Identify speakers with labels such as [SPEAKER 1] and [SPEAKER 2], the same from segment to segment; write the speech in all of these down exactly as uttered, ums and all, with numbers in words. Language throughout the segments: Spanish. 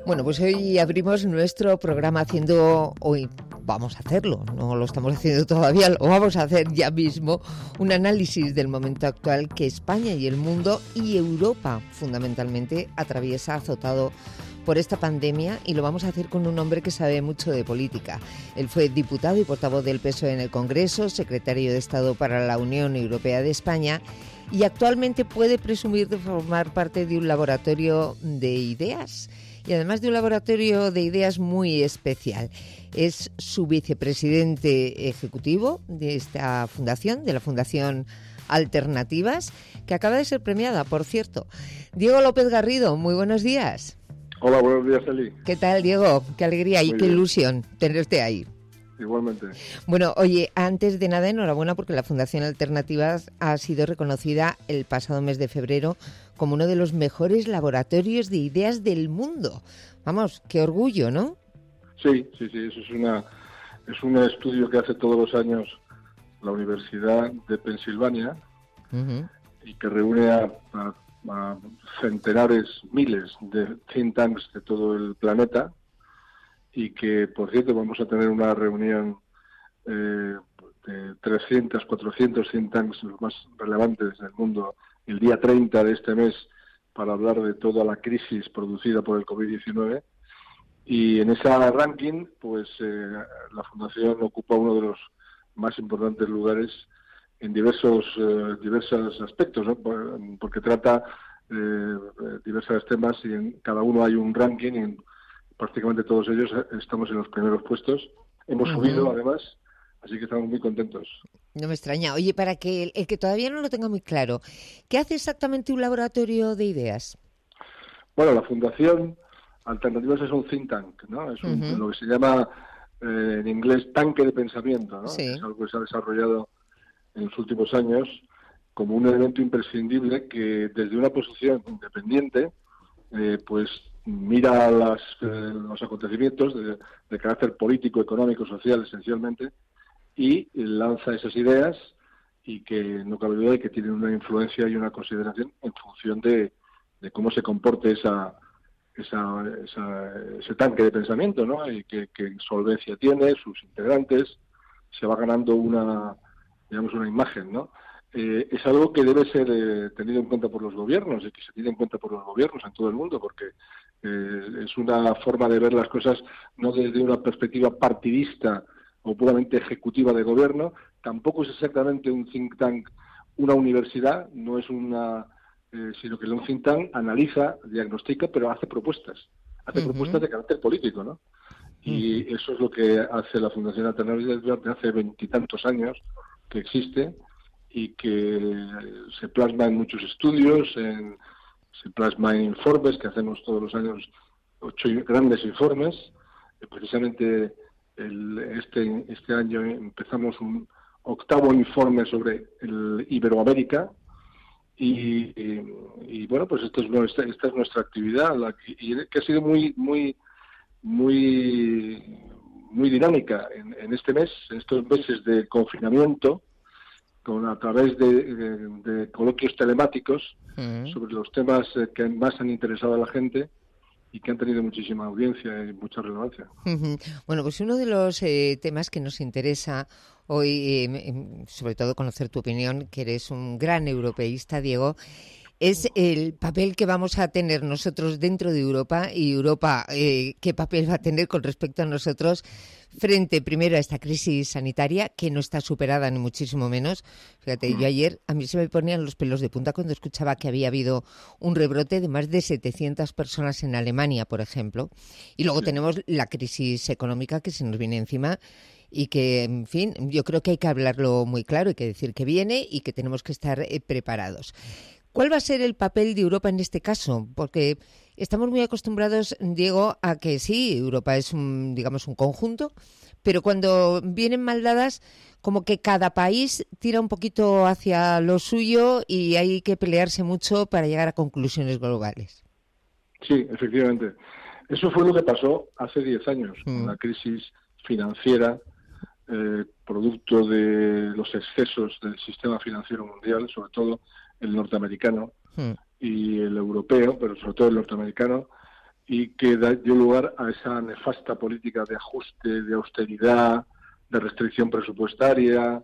[SPEAKER 1] Bueno, pues hoy abrimos nuestro programa haciendo, hoy vamos a hacerlo, no lo estamos haciendo todavía, lo vamos a hacer ya mismo, un análisis del momento actual que España y el mundo y Europa fundamentalmente atraviesa azotado por esta pandemia, y lo vamos a hacer con un hombre que sabe mucho de política. Él fue diputado y portavoz del P S O E en el Congreso, secretario de Estado para la Unión Europea de España, y actualmente puede presumir de formar parte de un laboratorio de ideas, y además de un laboratorio de ideas muy especial. Es su vicepresidente ejecutivo de esta fundación, de la Fundación Alternativas, que acaba de ser premiada, por cierto. Diego López Garrido, muy buenos días.
[SPEAKER 2] Hola, buenos días, Eli.
[SPEAKER 1] ¿Qué tal, Diego? Qué alegría y
[SPEAKER 2] Muy
[SPEAKER 1] qué
[SPEAKER 2] bien.
[SPEAKER 1] ilusión tenerte ahí.
[SPEAKER 2] Igualmente.
[SPEAKER 1] Bueno, oye, antes de nada, enhorabuena porque la Fundación Alternativas ha sido reconocida el pasado mes de febrero como uno de los mejores laboratorios de ideas del mundo. Vamos, qué orgullo, ¿no?
[SPEAKER 2] Sí, sí, sí, eso es una es un estudio que hace todos los años la Universidad de Pensilvania, uh-huh, y que reúne a, a, a centenares, miles de think tanks de todo el planeta, y que, por cierto, vamos a tener una reunión eh, de trescientos, cuatrocientos think tanks, los más relevantes del mundo, el día treinta de este mes, para hablar de toda la crisis producida por el covid diecinueve. Y en ese ranking, pues eh, la Fundación ocupa uno de los más importantes lugares en diversos eh, diversos aspectos, ¿no? Porque trata eh, diversos temas, y en cada uno hay un ranking, y en prácticamente todos ellos estamos en los primeros puestos. Hemos uh-huh. subido, además, así que estamos muy contentos.
[SPEAKER 1] No me extraña. Oye, para que el, el que todavía no lo tenga muy claro, ¿qué hace exactamente un laboratorio de ideas?
[SPEAKER 2] Bueno, la Fundación Alternativas es un think tank, ¿no? Es un, uh-huh. lo que se llama eh, en inglés tanque de pensamiento, ¿no?
[SPEAKER 1] Sí.
[SPEAKER 2] Es algo que se ha desarrollado en los últimos años como un elemento imprescindible que, desde una posición independiente, eh, pues mira las, eh, los acontecimientos de, de carácter político, económico, social, esencialmente, y lanza esas ideas, y que no cabe duda de que tienen una influencia y una consideración en función de, de cómo se comporte esa, esa, esa, ese tanque de pensamiento, ¿no? Y que, que solvencia tiene, sus integrantes, se va ganando una, digamos, una imagen, ¿no? Eh, es algo que debe ser eh, tenido en cuenta por los gobiernos, y que se tiene en cuenta por los gobiernos en todo el mundo, porque eh, es una forma de ver las cosas no desde una perspectiva partidista o puramente ejecutiva de gobierno. Tampoco es exactamente un think tank una universidad, no es una, eh, sino que un think tank analiza, diagnostica, pero hace propuestas, hace uh-huh. propuestas de carácter político, ¿no? Y uh-huh. eso es lo que hace la Fundación Alternativas desde hace veintitantos años que existe, y que se plasma en muchos estudios, en, se plasma en informes que hacemos todos los años, ocho grandes informes. Precisamente el, este, este año empezamos un octavo informe sobre el Iberoamérica, y, y, y bueno, pues esto es nuestra, esta es nuestra actividad, la que, y que ha sido muy muy muy muy dinámica en, en este mes, en estos meses de confinamiento, con a través de, de, de coloquios telemáticos uh-huh. sobre los temas que más han interesado a la gente y que han tenido muchísima audiencia y mucha relevancia.
[SPEAKER 1] Uh-huh. Bueno, pues uno de los eh, temas que nos interesa hoy, eh, sobre todo conocer tu opinión, que eres un gran europeísta, Diego, es el papel que vamos a tener nosotros dentro de Europa, y Europa eh, qué papel va a tener con respecto a nosotros frente primero a esta crisis sanitaria, que no está superada ni muchísimo menos. Fíjate, yo ayer a mí se me ponían los pelos de punta cuando escuchaba que había habido un rebrote de más de setecientas personas en Alemania, por ejemplo. Y luego sí. tenemos la crisis económica que se nos viene encima, y que, en fin, yo creo que hay que hablarlo muy claro, hay que decir que viene y que tenemos que estar eh, preparados. ¿Cuál va a ser el papel de Europa en este caso? Porque estamos muy acostumbrados, Diego, a que sí, Europa es un, digamos, un conjunto, pero cuando vienen mal dadas, como que cada país tira un poquito hacia lo suyo y hay que pelearse mucho para llegar a conclusiones globales.
[SPEAKER 2] Sí, efectivamente. Eso fue lo que pasó hace diez años, mm. con la crisis financiera, eh, producto de los excesos del sistema financiero mundial, sobre todo el norteamericano hmm. y el europeo, pero sobre todo el norteamericano, y que da, dio lugar a esa nefasta política de ajuste, de austeridad, de restricción presupuestaria,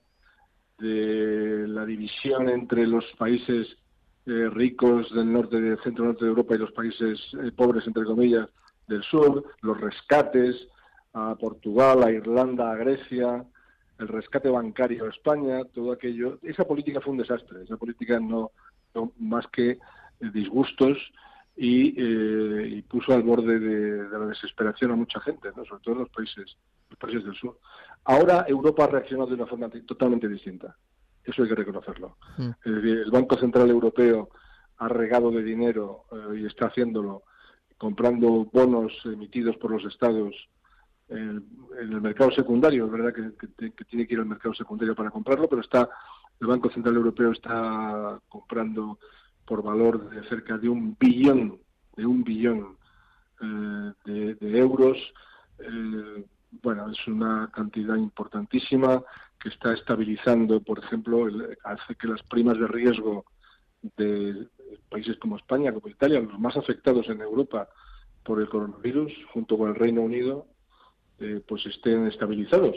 [SPEAKER 2] de la división entre los países eh, ricos del norte, del centro-norte de Europa y los países eh, pobres, entre comillas, del sur, los rescates a Portugal, a Irlanda, a Grecia, el rescate bancario a España, todo aquello. Esa política fue un desastre, esa política no, no más que disgustos y, eh, y puso al borde de, de la desesperación a mucha gente, ¿no? Sobre todo en los países, los países del sur. Ahora Europa ha reaccionado de una forma totalmente distinta. Eso hay que reconocerlo. Mm. Es decir, el Banco Central Europeo ha regado de dinero eh, y está haciéndolo comprando bonos emitidos por los estados en, en el mercado secundario. Es verdad que, que, que tiene que ir al mercado secundario para comprarlo, pero está el Banco Central Europeo está comprando por valor de cerca de un billón, de un billón eh, de, de euros. Eh, bueno, es una cantidad importantísima que está estabilizando, por ejemplo, el, hace que las primas de riesgo de países como España, como Italia, los más afectados en Europa por el coronavirus, junto con el Reino Unido, eh, pues estén estabilizados.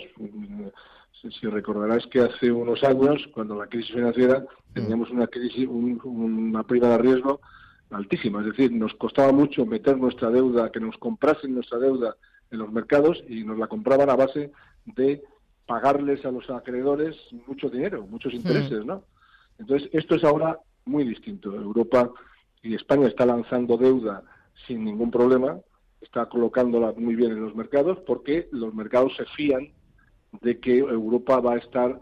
[SPEAKER 2] Si, si recordarás que hace unos años, cuando la crisis financiera, teníamos una crisis, un, una prima de riesgo altísima, es decir, nos costaba mucho meter nuestra deuda, que nos comprasen nuestra deuda en los mercados y nos la compraban a base de pagarles a los acreedores mucho dinero, muchos intereses, ¿no? Entonces, esto es ahora muy distinto. Europa y España está lanzando deuda sin ningún problema, está colocándola muy bien en los mercados porque los mercados se fían de que Europa va a estar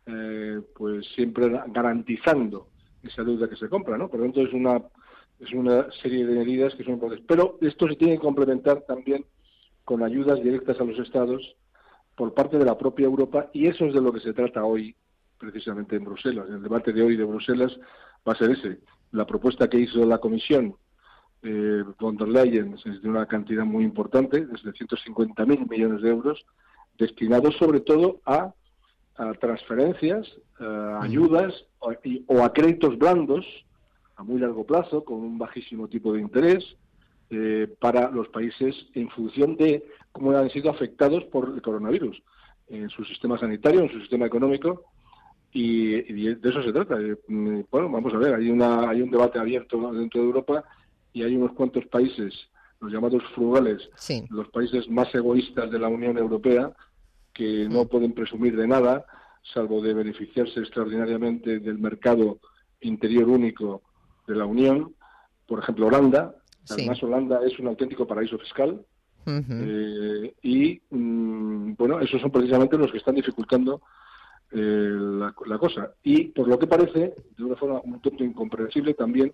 [SPEAKER 2] eh, pues siempre garantizando esa deuda que se compra, ¿no? Por lo tanto, es una es una serie de medidas que son importantes. Pero esto se tiene que complementar también con ayudas directas a los estados por parte de la propia Europa, y eso es de lo que se trata hoy, precisamente en Bruselas. El debate de hoy de Bruselas va a ser ese. La propuesta que hizo la Comisión eh, von der Leyen es de una cantidad muy importante, desde ciento cincuenta mil millones de euros, destinados sobre todo a, a transferencias, a ayudas o, y, o a créditos blandos a muy largo plazo, con un bajísimo tipo de interés, eh, para los países en función de cómo han sido afectados por el coronavirus, en su sistema sanitario, en su sistema económico, y, y de eso se trata. Bueno, vamos a ver, hay una hay un debate abierto dentro de Europa y hay unos cuantos países, los llamados frugales, sí. los países más egoístas de la Unión Europea, que no pueden presumir de nada, salvo de beneficiarse extraordinariamente del mercado interior único de la Unión. Por ejemplo, Holanda. Además, sí. Holanda es un auténtico paraíso fiscal. Uh-huh. eh, y, mm, bueno, esos son precisamente los que están dificultando eh, la, la cosa. Y, por lo que parece, de una forma un tanto incomprensible, también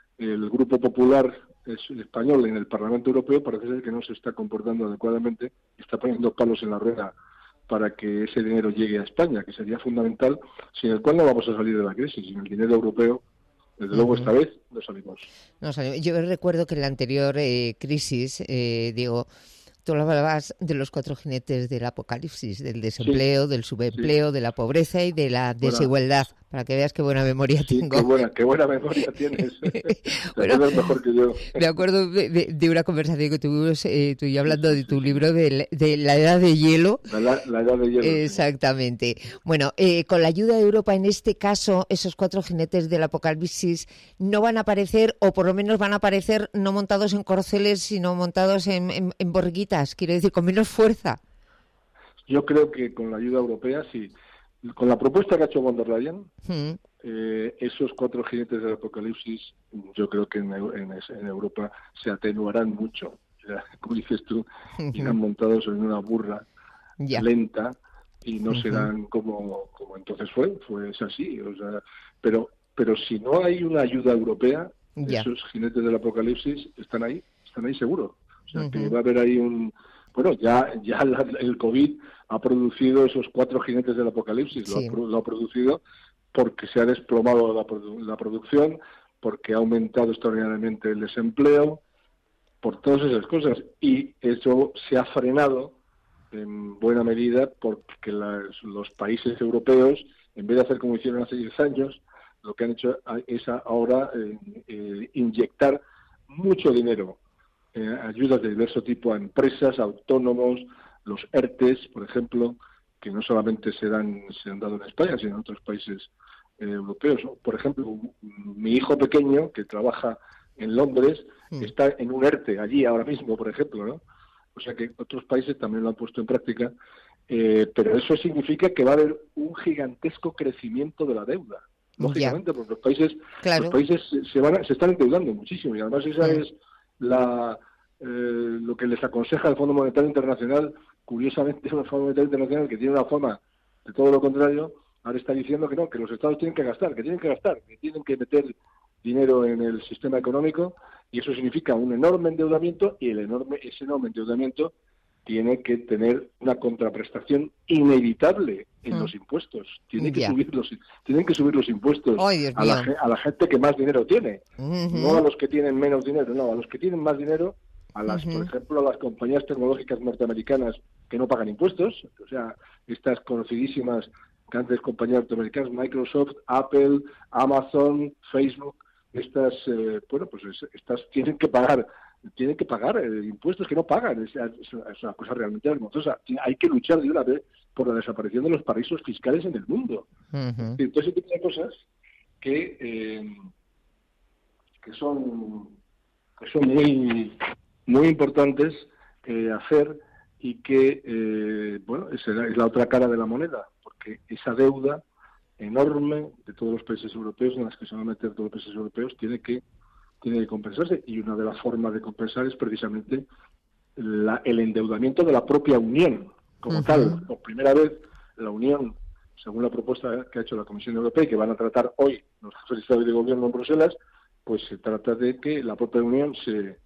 [SPEAKER 2] el Grupo Popular español en el Parlamento Europeo parece ser que no se está comportando adecuadamente, está poniendo palos en la rueda para que ese dinero llegue a España, que sería fundamental, sin el cual no vamos a salir de la crisis, sin el dinero europeo. Desde luego, uh-huh. esta vez no salimos.
[SPEAKER 1] No salimos. Yo recuerdo que en la anterior eh, crisis, eh, Diego, tú hablabas de los cuatro jinetes del apocalipsis, del desempleo, sí. del subempleo, sí. de la pobreza y de la desigualdad. Buena. Para que veas qué buena memoria
[SPEAKER 2] sí,
[SPEAKER 1] tengo.
[SPEAKER 2] Qué buena, qué buena memoria tienes.
[SPEAKER 1] Bueno,
[SPEAKER 2] mejor que yo.
[SPEAKER 1] Me acuerdo de, de, de una conversación que tuvimos eh, tú y yo hablando de tu libro de, de la edad de hielo.
[SPEAKER 2] La, la edad de hielo.
[SPEAKER 1] Exactamente. Sí. Bueno, eh, con la ayuda de Europa, en este caso, esos cuatro jinetes del apocalipsis no van a aparecer, o por lo menos van a aparecer no montados en corceles, sino montados en, en, en borriquitas, quiero decir, con menos fuerza.
[SPEAKER 2] Yo creo que con la ayuda europea sí. Con la propuesta que ha hecho von der Leyen, mm. eh, esos cuatro jinetes del apocalipsis, yo creo que en, en, en Europa se atenuarán mucho. Ya, como dices tú, uh-huh. irán montados en una burra yeah. lenta y no uh-huh. serán como, como entonces fue, fue es así. O sea, pero, pero si no hay una ayuda europea, yeah. esos jinetes del apocalipsis están ahí, están ahí seguro. O sea, uh-huh. que va a haber ahí un... Bueno, ya ya la, el COVID ha producido esos cuatro jinetes del apocalipsis, sí. lo, ha, lo ha producido porque se ha desplomado la, produ- la producción, porque ha aumentado extraordinariamente el desempleo, por todas esas cosas. Y eso se ha frenado en buena medida porque las, los países europeos, en vez de hacer como hicieron hace diez años, lo que han hecho es ahora eh, eh, inyectar mucho dinero eh, ayudas de diverso tipo a empresas, a autónomos, los ERTES, por ejemplo, que no solamente se dan se han dado en España, sino en otros países eh, europeos. Por ejemplo, mi hijo pequeño, que trabaja en Londres, mm. está en un ERTE allí ahora mismo, por ejemplo, ¿no? O sea que otros países también lo han puesto en práctica, eh, pero eso significa que va a haber un gigantesco crecimiento de la deuda, lógicamente, yeah. porque los países claro. los países se van a, se están endeudando muchísimo, y además esa mm. es la eh, lo que les aconseja el Fondo Monetario Internacional. Curiosamente, el Fondo Monetario Internacional, que tiene una forma de todo lo contrario, ahora está diciendo que no, que los estados tienen que gastar, que tienen que gastar, que tienen que meter dinero en el sistema económico, y eso significa un enorme endeudamiento, y el enorme ese enorme endeudamiento tiene que tener una contraprestación inevitable en mm. los impuestos. Tiene que yeah. subir los, tienen que subir los impuestos
[SPEAKER 1] oh,
[SPEAKER 2] a, la, a la gente que más dinero tiene, uh-huh. no a los que tienen menos dinero, no, a los que tienen más dinero, a las, uh-huh. por ejemplo, a las compañías tecnológicas norteamericanas que no pagan impuestos, o sea, estas conocidísimas grandes compañías norteamericanas, Microsoft, Apple, Amazon, Facebook, estas, eh, bueno, pues es, estas tienen que pagar, tienen que pagar eh, impuestos que no pagan, es, es, es una cosa realmente vergonzosa. Hay que luchar de una vez por la desaparición de los paraísos fiscales en el mundo. Uh-huh. Entonces, ese tipo de cosas que, eh, que son que son muy muy importantes eh, hacer, y que, eh, bueno, es la, es la otra cara de la moneda, porque esa deuda enorme de todos los países europeos, en las que se van a meter todos los países europeos, tiene que tiene que compensarse, y una de las formas de compensar es precisamente la, el endeudamiento de la propia Unión, como uh-huh. tal. Por primera vez, la Unión, según la propuesta que ha hecho la Comisión Europea y que van a tratar hoy los jefes de Estado y de Gobierno en Bruselas, pues se trata de que la propia Unión se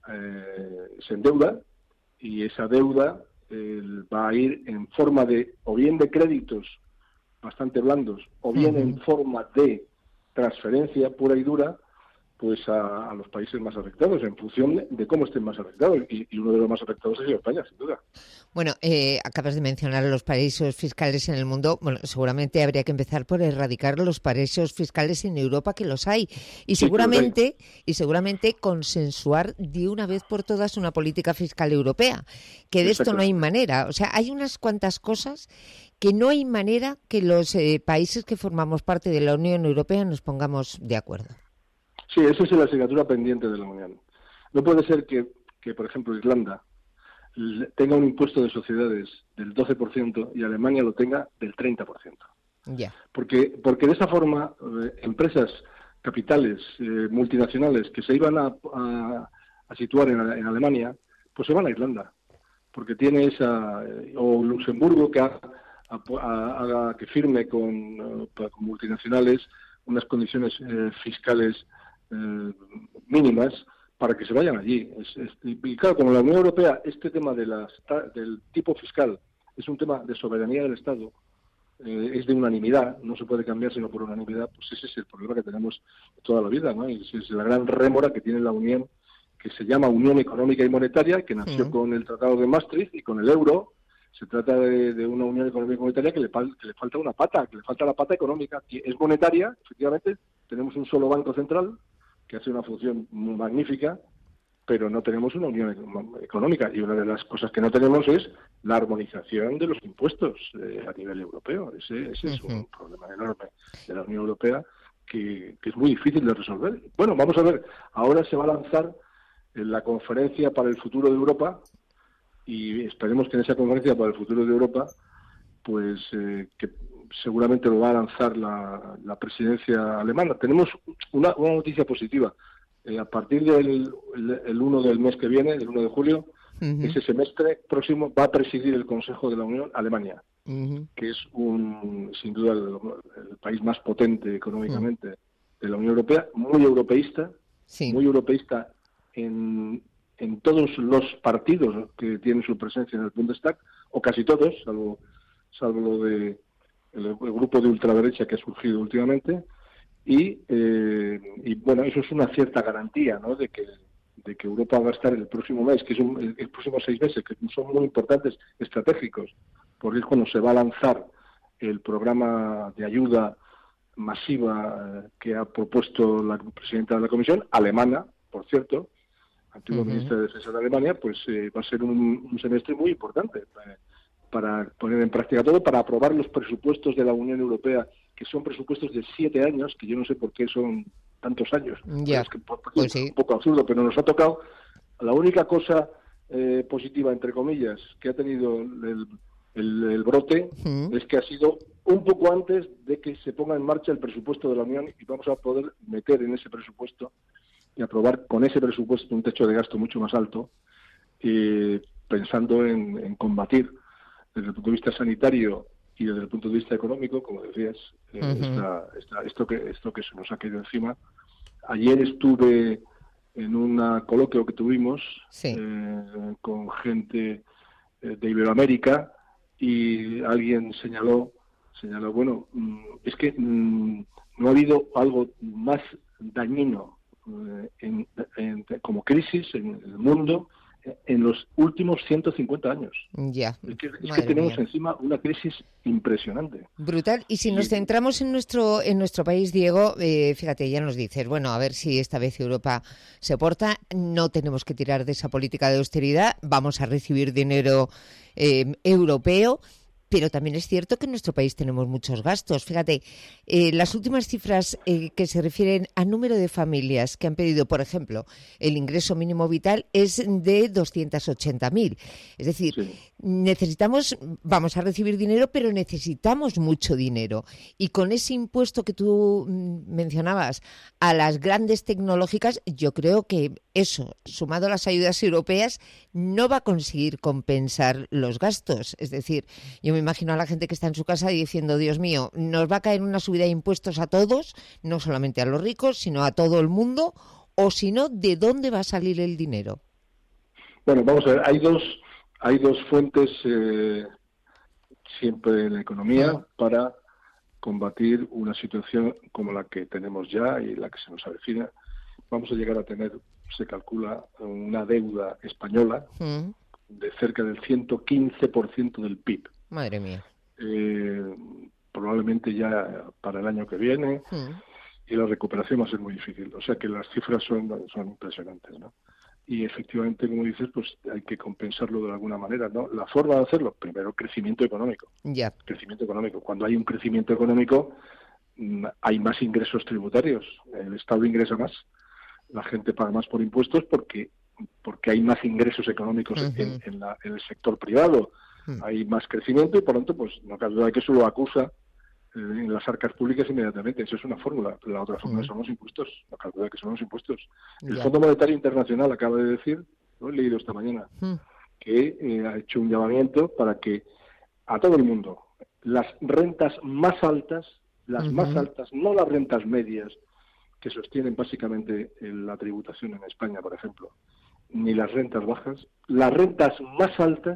[SPEAKER 2] Eh, se endeuda, y esa deuda eh, va a ir en forma de, o bien de créditos bastante blandos, o bien uh-huh. en forma de transferencia pura y dura, pues a, a los países más afectados, en función de, de cómo estén más afectados, y, y uno de los más afectados es España, sin duda.
[SPEAKER 1] Bueno, eh, acabas de mencionar los paraísos fiscales en el mundo. Bueno, seguramente habría que empezar por erradicar los paraísos fiscales en Europa, que los hay, y
[SPEAKER 2] sí,
[SPEAKER 1] seguramente
[SPEAKER 2] hay.
[SPEAKER 1] y seguramente consensuar de una vez por todas una política fiscal europea, que de esto no hay manera. O sea, hay unas cuantas cosas que no hay manera que los eh, países que formamos parte de la Unión Europea nos pongamos de acuerdo.
[SPEAKER 2] Sí, esa es la asignatura pendiente de la Unión. No puede ser que, que, por ejemplo, Irlanda tenga un impuesto de sociedades del doce por ciento y Alemania lo tenga del treinta por ciento.
[SPEAKER 1] Yeah.
[SPEAKER 2] Porque, porque de esa forma, eh, empresas, capitales, eh, multinacionales que se iban a, a, a situar en, en Alemania, pues se van a Irlanda. Porque tiene esa... Eh, o Luxemburgo, que haga, haga que firme con, uh, con multinacionales unas condiciones eh, fiscales Eh, mínimas para que se vayan allí. Es, es, y claro, como la Unión Europea, este tema de las, del tipo fiscal es un tema de soberanía del Estado, eh, es de unanimidad, no se puede cambiar sino por unanimidad, pues ese es el problema que tenemos toda la vida, ¿no? Y es la gran rémora que tiene la Unión, que se llama Unión Económica y Monetaria, que nació uh-huh. con el Tratado de Maastricht y con el euro. Se trata de, de una Unión Económica y Monetaria que le, que le falta una pata, que le falta la pata económica, que es monetaria, efectivamente. Tenemos un solo banco central que hace una función muy magnífica, pero no tenemos una unión económica, y una de las cosas que no tenemos es la armonización de los impuestos eh, a nivel europeo. Ese, ese es un problema enorme de la Unión Europea que, que es muy difícil de resolver. Bueno, vamos a ver, ahora se va a lanzar en la conferencia para el futuro de Europa, y esperemos que en esa conferencia para el futuro de Europa, pues eh, que seguramente lo va a lanzar la, la presidencia alemana. Tenemos una, una noticia positiva. Eh, a partir del el, el uno del mes que viene, el uno de julio, uh-huh. ese semestre próximo va a presidir el Consejo de la Unión Alemania, uh-huh. que es un sin duda el, el país más potente económicamente uh-huh. de la Unión Europea, muy europeísta, sí. muy europeísta en, en todos los partidos que tienen su presencia en el Bundestag, o casi todos, salvo, salvo lo de El, el grupo de ultraderecha que ha surgido últimamente, y, eh, y bueno, eso es una cierta garantía, ¿no?, de que de que Europa va a estar el próximo mes, que es un, el, el próximo seis meses, que son muy importantes, estratégicos, porque es cuando se va a lanzar el programa de ayuda masiva que ha propuesto la presidenta de la Comisión, alemana, por cierto, antigua uh-huh. ministra de Defensa de Alemania, pues eh, va a ser un, un semestre muy importante para, para poner en práctica todo, para aprobar los presupuestos de la Unión Europea, que son presupuestos de siete años, que yo no sé por qué son tantos años.
[SPEAKER 1] Ya,
[SPEAKER 2] es que por, por,
[SPEAKER 1] pues sí.
[SPEAKER 2] Un poco absurdo, pero nos ha tocado. La única cosa eh, positiva, entre comillas, que ha tenido el, el, el brote uh-huh. es que ha sido un poco antes de que se ponga en marcha el presupuesto de la Unión, y vamos a poder meter en ese presupuesto y aprobar con ese presupuesto un techo de gasto mucho más alto, eh, pensando en, en combatir desde el punto de vista sanitario y desde el punto de vista económico, como decías, eh, uh-huh. esta, esta, esto que esto que se nos ha caído encima. Ayer estuve en un coloquio que tuvimos sí. eh, con gente eh, de Iberoamérica, y alguien señaló, señaló, bueno, mmm, es que mmm, no ha habido algo más dañino eh, en, en, como crisis en el mundo en los últimos ciento cincuenta años.
[SPEAKER 1] Ya,
[SPEAKER 2] es que, es que tenemos mía. encima una crisis impresionante.
[SPEAKER 1] Brutal. Y si y... nos centramos en nuestro en nuestro país, Diego, eh, fíjate, ya nos dices, bueno, a ver si esta vez Europa se porta, no tenemos que tirar de esa política de austeridad, vamos a recibir dinero eh, europeo. Pero también es cierto que en nuestro país tenemos muchos gastos. Fíjate, eh, las últimas cifras eh, que se refieren al número de familias que han pedido, por ejemplo, el ingreso mínimo vital es de doscientos ochenta mil. Es decir, sí. necesitamos, vamos a recibir dinero, pero necesitamos mucho dinero. Y con ese impuesto que tú mencionabas a las grandes tecnológicas, yo creo que eso, sumado a las ayudas europeas, no va a conseguir compensar los gastos. Es decir, yo me imagino a la gente que está en su casa diciendo, Dios mío, nos va a caer una subida de impuestos a todos, no solamente a los ricos, sino a todo el mundo, o si no, ¿de dónde va a salir el dinero?
[SPEAKER 2] Bueno, vamos a ver, hay dos, hay dos fuentes eh, siempre en la economía uh-huh. para combatir una situación como la que tenemos ya y la que se nos avecina. Vamos a llegar a tener, se calcula, una deuda española uh-huh. de cerca del ciento quince por ciento del P I B.
[SPEAKER 1] Madre mía.
[SPEAKER 2] Eh, probablemente ya para el año que viene, mm. y la recuperación va a ser muy difícil. O sea que las cifras son, son impresionantes, ¿no? Y efectivamente, como dices, pues hay que compensarlo de alguna manera, ¿no? La forma de hacerlo, primero, crecimiento económico.
[SPEAKER 1] Ya. Yeah.
[SPEAKER 2] Crecimiento económico. Cuando hay un crecimiento económico, hay más ingresos tributarios. El Estado ingresa más, la gente paga más por impuestos porque porque hay más ingresos económicos uh-huh. en, en, la, en el sector privado. Hay más crecimiento y por lo tanto, pues no cabe duda que eso lo acusa eh, en las arcas públicas inmediatamente. Esa es una fórmula. La otra fórmula uh-huh. son los impuestos. No cabe duda que son los impuestos. El yeah. Fondo Monetario Internacional acaba de decir, lo he leído esta mañana, uh-huh. que eh, ha hecho un llamamiento para que a todo el mundo las rentas más altas, las uh-huh. más altas, no las rentas medias que sostienen básicamente la tributación en España, por ejemplo, ni las rentas bajas, las rentas más altas,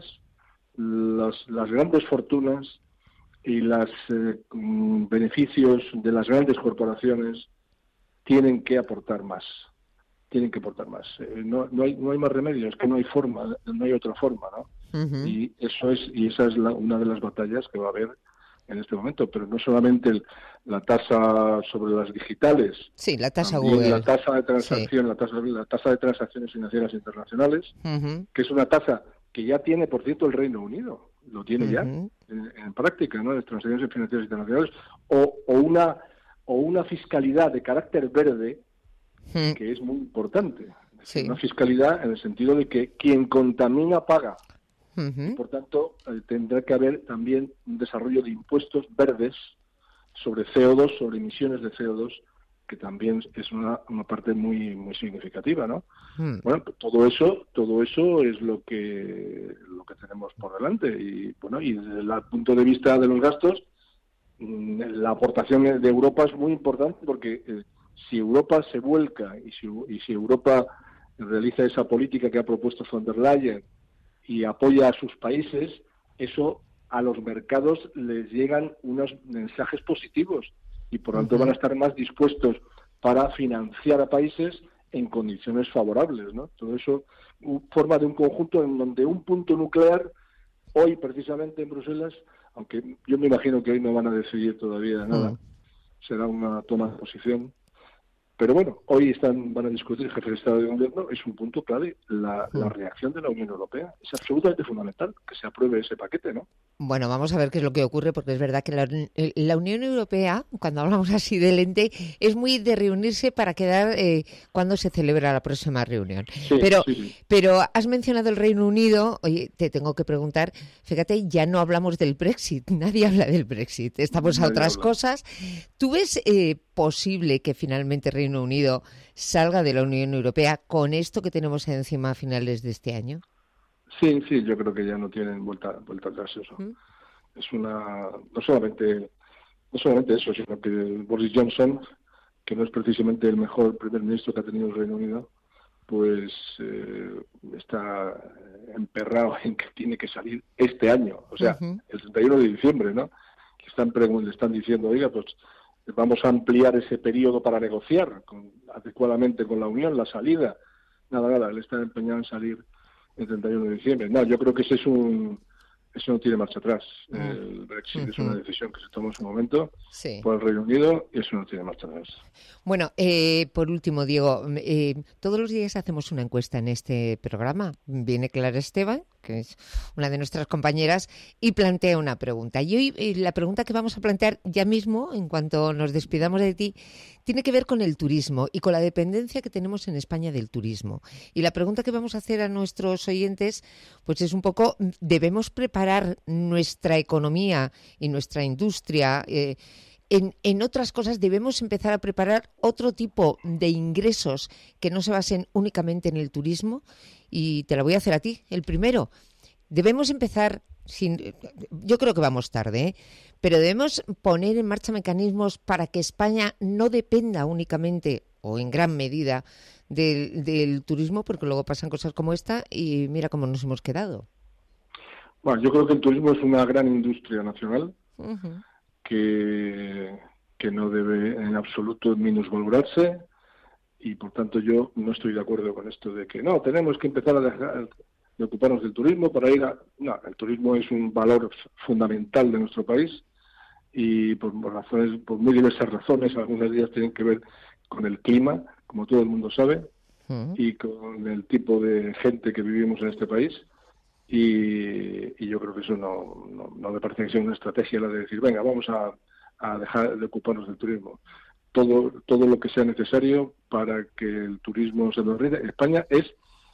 [SPEAKER 2] Los, las grandes fortunas y los eh, beneficios de las grandes corporaciones tienen que aportar más, tienen que aportar más. Eh, no, no hay no hay más remedio, es que no hay forma, no hay otra forma, ¿no? Uh-huh. Y eso es y esa es la, una de las batallas que va a haber en este momento, pero no solamente el, la tasa sobre las digitales,
[SPEAKER 1] sí, la tasa Google,
[SPEAKER 2] la tasa de transacción, sí. la tasa la tasa de transacciones financieras internacionales, uh-huh. que es una tasa que ya tiene, por cierto, el Reino Unido, lo tiene uh-huh. ya en, en práctica, ¿no? Las transacciones financieras internacionales, o, o una o una fiscalidad de carácter verde uh-huh. que es muy importante. Sí. Una fiscalidad en el sentido de que quien contamina paga. Uh-huh. Y por tanto, eh, tendrá que haber también un desarrollo de impuestos verdes sobre C O dos, sobre emisiones de C O dos, que también es una, una parte muy muy significativa, ¿no? Hmm. Bueno, pues todo eso, todo eso es lo que lo que tenemos por delante y bueno, y desde el punto de vista de los gastos, la aportación de Europa es muy importante porque eh, si Europa se vuelca y si, y si Europa realiza esa política que ha propuesto von der Leyen y apoya a sus países, eso a los mercados les llegan unos mensajes positivos y por tanto uh-huh. van a estar más dispuestos para financiar a países en condiciones favorables, ¿no? Todo eso forma de un conjunto en donde un punto nuclear, hoy precisamente en Bruselas, aunque yo me imagino que hoy no van a decidir todavía nada, uh-huh. será una toma de posición, Pero bueno, hoy están van a discutir el jefe de Estado y de Gobierno, es un punto clave, la, la reacción de la Unión Europea. Es absolutamente fundamental que se apruebe ese paquete, ¿no?
[SPEAKER 1] Bueno, vamos a ver qué es lo que ocurre, porque es verdad que la, la Unión Europea, cuando hablamos así del ente, es muy de reunirse para quedar eh, cuando se celebra la próxima reunión.
[SPEAKER 2] Sí,
[SPEAKER 1] pero,
[SPEAKER 2] sí, sí.
[SPEAKER 1] pero has mencionado el Reino Unido, oye, te tengo que preguntar, fíjate, ya no hablamos del Brexit, nadie habla del Brexit, estamos
[SPEAKER 2] Nadie
[SPEAKER 1] a otras
[SPEAKER 2] habla.
[SPEAKER 1] cosas. ¿Tú ves eh, posible que finalmente Reino Unido salga de la Unión Europea con esto que tenemos encima a finales de este año?
[SPEAKER 2] Sí, sí, yo creo que ya no tienen vuelta, vuelta atrás eso.
[SPEAKER 1] ¿Mm?
[SPEAKER 2] Es una, no solamente, no solamente eso, sino que Boris Johnson, que no es precisamente el mejor primer ministro que ha tenido el Reino Unido, pues eh, está emperrado en que tiene que salir este año, o sea,
[SPEAKER 1] Uh-huh.
[SPEAKER 2] el treinta y uno de diciembre, ¿no? Le están, pregun- le están diciendo, oiga, pues vamos a ampliar ese periodo para negociar con, adecuadamente con la Unión, la salida. Nada, nada, él está empeñado en salir el treinta y uno de diciembre. No, yo creo que ese es un... Eso no tiene marcha atrás.
[SPEAKER 1] Uh-huh.
[SPEAKER 2] El Brexit
[SPEAKER 1] Uh-huh.
[SPEAKER 2] es una decisión que se tomó en su momento
[SPEAKER 1] Sí.
[SPEAKER 2] por el Reino Unido y eso no tiene marcha atrás.
[SPEAKER 1] Bueno, eh, por último, Diego, eh, todos los días hacemos una encuesta en este programa. Viene Clara Esteban, que es una de nuestras compañeras, y plantea una pregunta. Y hoy eh, la pregunta que vamos a plantear ya mismo, en cuanto nos despidamos de ti, tiene que ver con el turismo y con la dependencia que tenemos en España del turismo. Y la pregunta que vamos a hacer a nuestros oyentes, pues es un poco, ¿debemos preparar nuestra economía y nuestra industria? Eh, En, en otras cosas debemos empezar a preparar otro tipo de ingresos que no se basen únicamente en el turismo, y te la voy a hacer a ti. El primero, debemos empezar, sin, yo creo que vamos tarde, ¿eh? Pero debemos poner en marcha mecanismos para que España no dependa únicamente o en gran medida del, del turismo, porque luego pasan cosas como esta y mira cómo nos hemos quedado.
[SPEAKER 2] Bueno, yo creo que el turismo es una gran industria nacional.
[SPEAKER 1] Uh-huh.
[SPEAKER 2] que, que no debe en absoluto minusvalorarse y por tanto yo no estoy de acuerdo con esto de que no, tenemos que empezar a dejar de ocuparnos del turismo para ir a... No, el turismo es un valor fundamental de nuestro país y por, por razones, por muy diversas razones, algunas de ellas tienen que ver con el clima, como todo el mundo sabe, uh-huh. y con el tipo de gente que vivimos en este país. Y, y yo creo que eso no, no, no me parece que sea una estrategia la de decir, venga, vamos a, a dejar de ocuparnos del turismo. Todo, todo lo que sea necesario para que el turismo se nos rinda. España es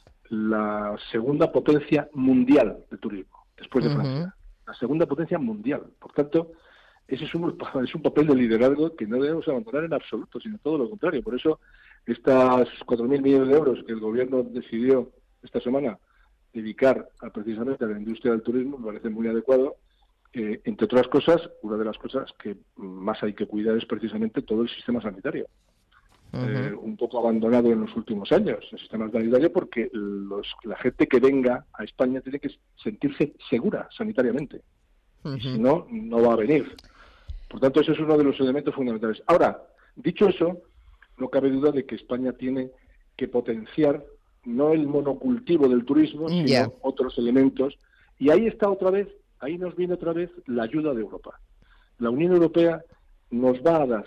[SPEAKER 2] la segunda potencia mundial de turismo, después de uh-huh. Francia. La segunda potencia mundial. Por tanto, ese es un, es un papel de liderazgo que no debemos abandonar en absoluto, sino todo lo contrario. Por eso, estas cuatro mil millones de euros que el gobierno decidió esta semana dedicar a, precisamente a la industria del turismo me parece muy adecuado. Eh, entre otras cosas, una de las cosas que más hay que cuidar es precisamente todo el sistema sanitario. Uh-huh. Eh, un poco abandonado en los últimos años, el sistema sanitario, porque los, la gente que venga a España tiene que sentirse segura sanitariamente. Uh-huh. Y si no, no va a venir. Por tanto, eso es uno de los elementos fundamentales. Ahora, dicho eso, no cabe duda de que España tiene que potenciar no el monocultivo del turismo, sino yeah. otros elementos. Y ahí está otra vez, ahí nos viene otra vez la ayuda de Europa. La Unión Europea nos va a dar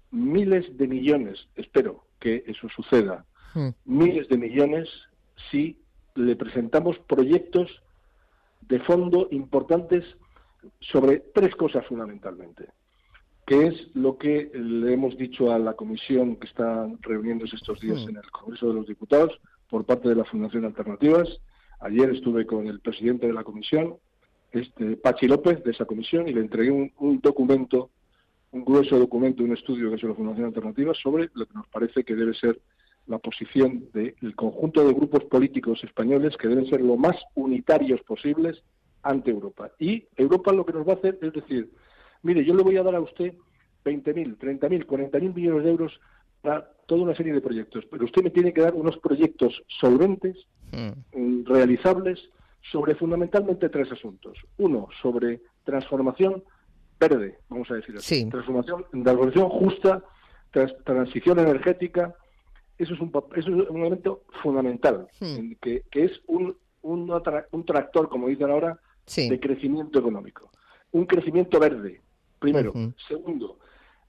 [SPEAKER 2] miles de millones, espero que eso suceda, mm. miles de millones si le presentamos proyectos de fondo importantes sobre tres cosas fundamentalmente, que es lo que le hemos dicho a la comisión que está reuniéndose estos días mm. en el Congreso de los Diputados, por parte de la Fundación Alternativas. Ayer estuve con el presidente de la comisión, este Pachi López, de esa comisión, y le entregué un, un documento, un grueso documento, un estudio que es la Fundación Alternativas, sobre lo que nos parece que debe ser la posición del conjunto de grupos políticos españoles que deben ser lo más unitarios posibles ante Europa. Y Europa lo que nos va a hacer es decir, mire, yo le voy a dar a usted veinte mil, treinta mil, cuarenta mil millones de euros para toda una serie de proyectos, pero usted me tiene que dar unos proyectos solventes, mm. realizables, sobre fundamentalmente tres asuntos. Uno, sobre transformación verde, vamos a decir así. Sí. Transformación, transformación justa, trans, transición energética. Eso es un, eso es un elemento fundamental, mm. que, que es un, un, un tractor, como dicen ahora, sí. de crecimiento económico. Un crecimiento verde, primero. Uh-huh. Segundo,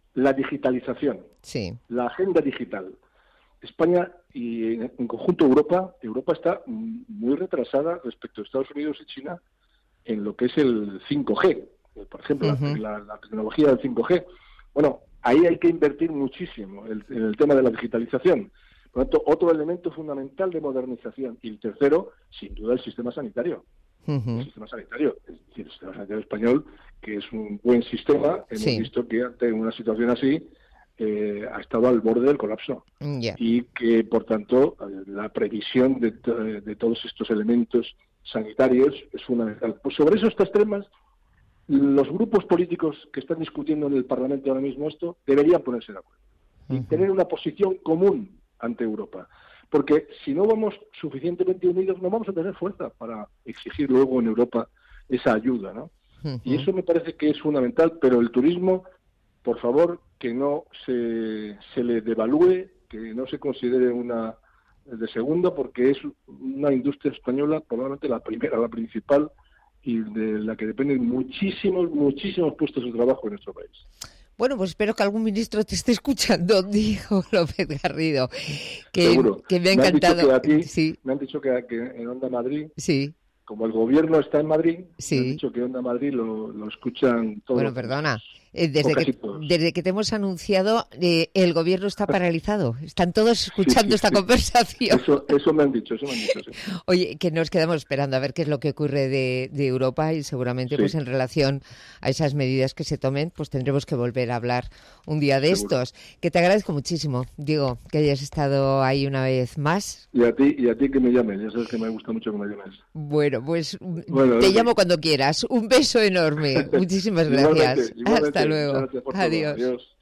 [SPEAKER 2] la digitalización,
[SPEAKER 1] sí.
[SPEAKER 2] la agenda digital. España y en conjunto Europa, Europa está muy retrasada respecto a Estados Unidos y China en lo que es el cinco G, por ejemplo, uh-huh. la, la, la tecnología del cinco G. Bueno, ahí hay que invertir muchísimo en el, el tema de la digitalización. Por lo tanto, otro elemento fundamental de modernización. Y el tercero, sin duda, el sistema sanitario. Uh-huh. El sistema sanitario, es decir, el sistema sanitario español, que es un buen sistema, hemos sí. visto que ante una situación así eh, ha estado al borde del colapso.
[SPEAKER 1] Yeah.
[SPEAKER 2] Y que, por tanto, la previsión de, de todos estos elementos sanitarios es fundamental. Pues sobre esos tres temas, los grupos políticos que están discutiendo en el Parlamento ahora mismo esto deberían ponerse de acuerdo uh-huh. y tener una posición común ante Europa. Porque si no vamos suficientemente unidos, no vamos a tener fuerza para exigir luego en Europa esa ayuda, ¿no? Uh-huh. Y eso me parece que es fundamental, pero el turismo, por favor, que no se, se le devalúe, que no se considere una de segunda, porque es una industria española, probablemente la primera, la principal, y de la que dependen muchísimos, muchísimos puestos de trabajo en nuestro país.
[SPEAKER 1] Bueno, pues espero que algún ministro te esté escuchando, Diego López Garrido, que,
[SPEAKER 2] Seguro.
[SPEAKER 1] que me ha encantado.
[SPEAKER 2] Me han dicho que, aquí,
[SPEAKER 1] sí.
[SPEAKER 2] me han dicho que, que en Onda Madrid,
[SPEAKER 1] sí.
[SPEAKER 2] como el gobierno está en Madrid,
[SPEAKER 1] sí.
[SPEAKER 2] me han dicho que Onda Madrid lo, lo escuchan todos.
[SPEAKER 1] Bueno, perdona, eh, desde, que,
[SPEAKER 2] todos.
[SPEAKER 1] desde que te hemos anunciado, eh, el gobierno está paralizado. Están todos escuchando sí, sí, esta sí. conversación.
[SPEAKER 2] Eso, eso me han dicho, eso me han dicho. Sí.
[SPEAKER 1] Oye, que nos quedamos esperando a ver qué es lo que ocurre de, de Europa y seguramente sí. pues en relación a esas medidas que se tomen, pues tendremos que volver a hablar un día de Seguro. estos. Que te agradezco muchísimo, Diego, que hayas estado ahí una vez más.
[SPEAKER 2] Y a ti, y a ti que me llames, ya sabes que me gusta mucho que me llames.
[SPEAKER 1] Bueno, pues
[SPEAKER 2] bueno,
[SPEAKER 1] te
[SPEAKER 2] okay.
[SPEAKER 1] llamo cuando quieras. Un beso enorme. Muchísimas gracias.
[SPEAKER 2] igualmente, igualmente.
[SPEAKER 1] Hasta luego.
[SPEAKER 2] Gracias por
[SPEAKER 1] Adiós.
[SPEAKER 2] Todo. Adiós.